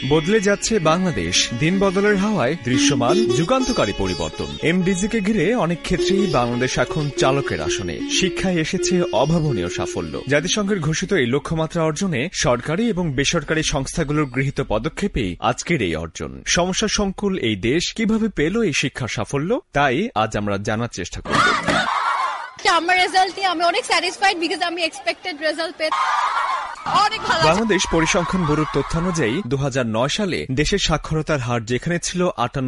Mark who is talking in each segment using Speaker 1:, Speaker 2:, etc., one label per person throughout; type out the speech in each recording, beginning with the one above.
Speaker 1: বদলে যাচ্ছে বাংলাদেশ, দিন বদলের হাওয়ায় দৃশ্যমান যুগান্তকারী পরিবর্তন। এমডিজিকে ঘিরে অনেক ক্ষেত্রেই বাংলাদেশ এখন চালকের আসনে। শিক্ষায় এসেছে অভাবনীয় সাফল্য। জাতিসংঘের ঘোষিত এই লক্ষ্যমাত্রা অর্জনে সরকারি এবং বেসরকারি সংস্থাগুলোর গৃহীত পদক্ষেপেই আজকের এই অর্জন। সমস্যা সংকুল এই দেশ কিভাবে পেল এই শিক্ষার সাফল্য, তাই আজ আমরা জানার চেষ্টা করব।
Speaker 2: আমার রেজাল্ট নিয়ে আমি অনেক স্যাটিসফাইড, বিকজ আমি এক্সপেক্টেড রেজাল্ট পেয়ে অনেক ভালো।
Speaker 1: বাংলাদেশ পরিসংখ্যান ব্যুরোর তথ্যানুযায়ী 2009 সালে দেশের সাক্ষরতার হার যেখানে ছিল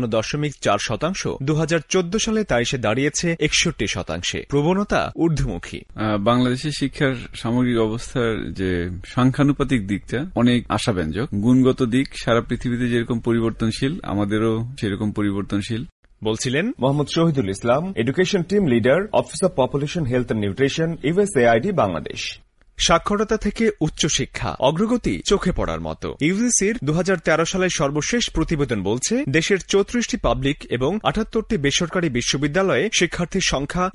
Speaker 1: 58.4%, 2014 সালে তা এসে দাঁড়িয়েছে 61%। প্রবণতা ঊর্ধ্বমুখী।
Speaker 3: বাংলাদেশের শিক্ষার সামগ্রিক অবস্থার যে সংখ্যানুপাতিক দিকটা অনেক আশাব্যঞ্জক। গুণগত দিক সারা পৃথিবীতে যেরকম পরিবর্তনশীল, আমাদেরও সেরকম পরিবর্তনশীল
Speaker 1: বলছিলেন Mohammad Shahidul Islam, education team leader, office of population health and nutrition, USAID Bangladesh. সাক্ষরতা থেকে উচ্চশিক্ষা অগ্রগতি চোখে পড়ার মতো। ইউজিসির 2013 সালের সর্বশেষ প্রতিবেদন বলছে, দেশের 34টি পাবলিক এবং 78টি বেসরকারি বিশ্ববিদ্যালয়ে শিক্ষার্থীর সংখ্যা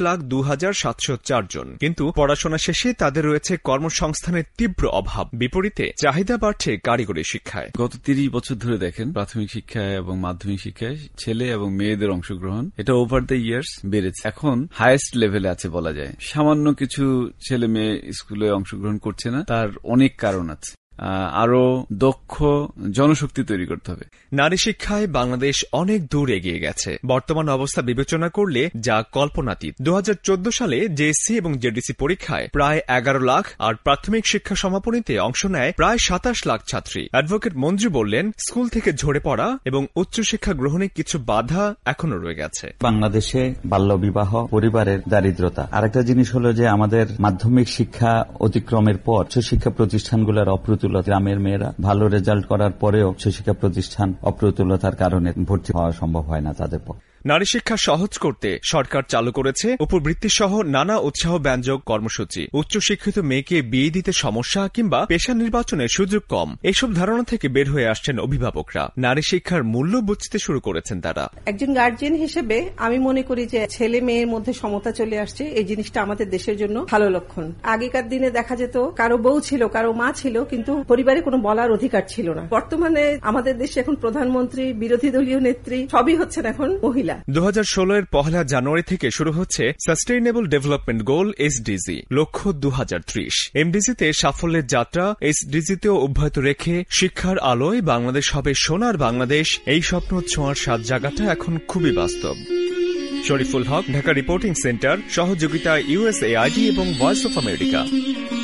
Speaker 1: 21,02,704 জন। কিন্তু পড়াশোনা শেষে তাদের রয়েছে কর্মসংস্থানের তীব্র অভাব। বিপরীতে চাহিদা বাড়ছে কারিগরি শিক্ষায়।
Speaker 3: গত 30 বছর ধরে দেখেন প্রাথমিক শিক্ষায় এবং মাধ্যমিক শিক্ষায় ছেলে এবং মেয়েদের অংশগ্রহণ এটা ওভার দ্য ইয়ার্স বেড়েছে। এখন হাইয়েস্ট লেভেলে আছে বলা যায়। সামান্য কিছু ছেলে মেয়ে স্কুলে অংশগ্রহণ করছে না, তার অনেক কারণ আছে। আরো দক্ষ জনশক্তি তৈরি করতে হবে।
Speaker 1: নারী শিক্ষায় বাংলাদেশ অনেক দূর এগিয়ে গেছে। বর্তমান অবস্থা বিবেচনা করলে যা কল্পনাতীত। 2014 সালে জেএসসি এবং জেডিসি পরীক্ষায় প্রায় 11 লাখ আর প্রাথমিক শিক্ষা সমাপনীতে অংশ নেয় প্রায় 27 লাখ ছাত্রী। অ্যাডভোকেট মঞ্জু বললেন, স্কুল থেকে ঝরে পড়া এবং উচ্চশিক্ষা গ্রহণে কিছু বাধা এখনো রয়ে গেছে।
Speaker 4: বাংলাদেশে বাল্যবিবাহ, পরিবারের দারিদ্রতা। আরেকটা জিনিস হলো যে আমাদের মাধ্যমিক শিক্ষা অতিক্রমের পর উচ্চশিক্ষা প্রতিষ্ঠানগুলোর অপ্রতুল। গ্রামের মেয়েরা ভালো রেজাল্ট করার পরেও উচ্চশিক্ষা প্রতিষ্ঠান অপ্রতুলতার কারণে ভর্তি হওয়া সম্ভব হয় না তাদের পক্ষে।
Speaker 1: নারী শিক্ষা সহজ করতে সরকার চালু করেছে উপবৃত্তি সহ নানা উৎসাহ ব্যঞ্জক কর্মসূচি। উচ্চশিক্ষিত মেয়েকে বিয়ে দিতে সমস্যা কিংবা পেশা নির্বাচনের সুযোগ কম, এসব ধারণা থেকে বের হয়ে আসছেন অভিভাবকরা। নারী শিক্ষার মূল্য বুঝতে শুরু করেছেন তারা।
Speaker 5: একজন গার্জিয়ান হিসেবে আমি মনে করি যে ছেলে মেয়ের মধ্যে সমতা চলে আসছে, এই জিনিসটা আমাদের দেশের জন্য ভালো লক্ষণ। আগেকার দিনে দেখা যেত কারো বউ ছিল, কারো মা ছিল, কিন্তু পরিবারে কোনো বলার অধিকার ছিল না। বর্তমানে আমাদের দেশে এখন প্রধানমন্ত্রী, বিরোধী দলীয় নেত্রী সবই হচ্ছেন এখন মহিলা।
Speaker 1: 2016 এর 1 জানুয়ারি থেকে শুরু হচ্ছে সাস্টেইনেবল ডেভেলপমেন্ট গোল SDG, লক্ষ্য 2030। এমডিজিতে সাফল্যের যাত্রা SDGতেও অব্যাহত রেখে শিক্ষার আলোয় বাংলাদেশ হবে সোনার বাংলাদেশ, এই স্বপ্ন ছোঁয়ার স্বাদ জায়গাটা এখন খুবই বাস্তব। শরীফুল হক, ঢাকা রিপোর্টিং সেন্টার, সহযোগিতায় USAID এবং ভয়েস অফ আমেরিকা।